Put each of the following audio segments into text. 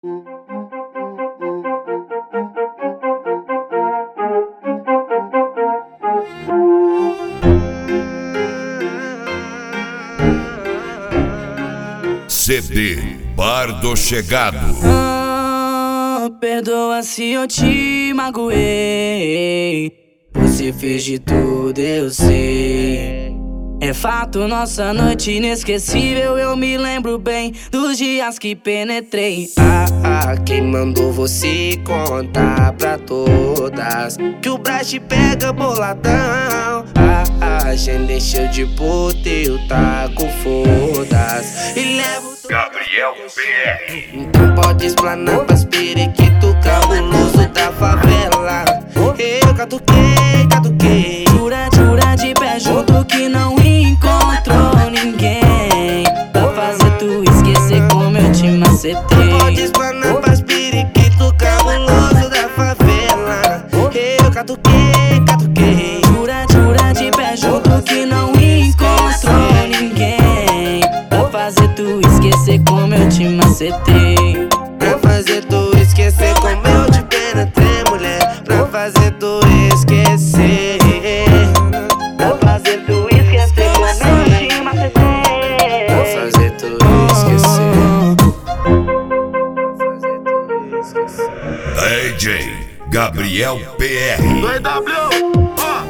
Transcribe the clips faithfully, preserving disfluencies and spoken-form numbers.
C D Bardo Chegado. Ah, perdoa se eu te magoei. Você fez de tudo, eu sei. É fato, nossa noite inesquecível. Eu me lembro bem dos dias que penetrei. Ah, ah, quem mandou você contar pra todas que o Brás te pega boladão? Ah, ah, já encheu de puta, eu taco foda-se e levo Gabriel P R. Então pode explanar pras periquito cabuloso da favela. Eu catuquei, catuquei, jura, jura de pé junto que não encontrou ninguém pra fazer tu esquecer como eu te macetei. Pode explanar pras periquito cabuloso da favela. Eu catuquei, catuquei, jura, jura de pé junto que não encontrou ninguém pra fazer tu esquecer como eu te macetei. Pra fazer tu esquecer como eu te penetrei, mulher. Pra fazer tu esquecer. Pra fazer tu esquecer como eu te macetei. Pra fazer tu esquecer. Pra fazer tu esquecer. D J Gabriel P R. dois W, ó.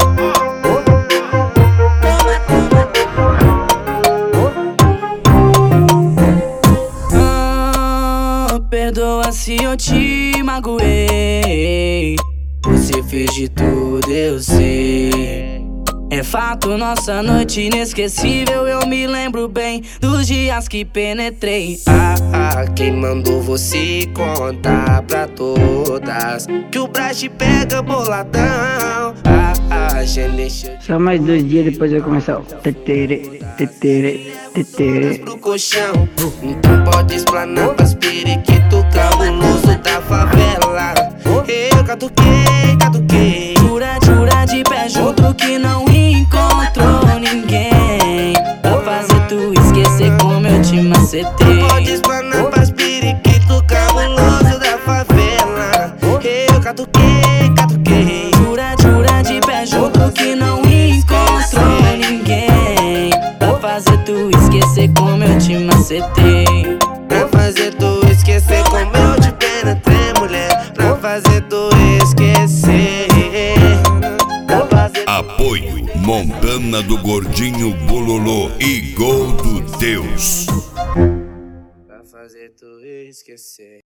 Perdoa se eu te magoei. Você fez de tudo, eu sei. É fato, nossa noite inesquecível. Eu me lembro bem dos dias que penetrei. Ah, ah, quem mandou você contar pra todas que o Brás te pega boladão? Ah, ah, já encheu de... Só mais dois dias depois vai começar o tetere, tetere, tetere pro colchão. Então pode explanar pras periquito cabuloso da favela. Eu catuquei, catuquei, jura, jura de pé junto que não encontrou ninguém pra fazer tu esquecer como eu te macetei. Pode explanar pras periquito cabuloso da favela. Eu catuquei, catuquei, jura, jura de pé junto que não encontrou ninguém pra fazer tu esquecer como eu te macetei. Pra fazer tu esquecer como eu te penetrei, mulher. Pra fazer tu esquecer. Pra fazer Apoio Montana do Gordinho Bololô e Gol do Deus. Pra fazer tu esquecer.